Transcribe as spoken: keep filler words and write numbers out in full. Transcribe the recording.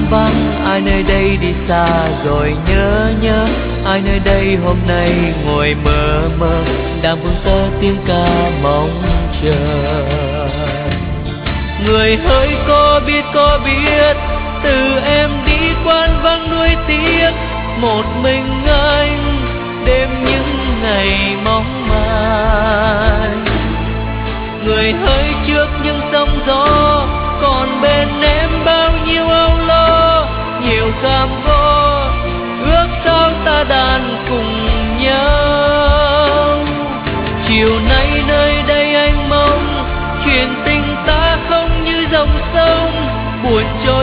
vắng, ai nơi đây đi xa rồi nhớ nhớ, ai nơi đây hôm nay ngồi mơ mơ, đang vương tơ tiếng ca mong chờ. Người hỡi có biết có biết, từ em đi quan vắng nuối tiếc, một mình anh đêm những ngày mong manh. Người hỡi trước những sóng gió, còn bên em bao nhiêu âu lo, nhiều cam go, ước sao ta đàn cùng nhau. Chiều nay nơi đây anh mong, chuyện tình ta không như dòng sông buồn trôi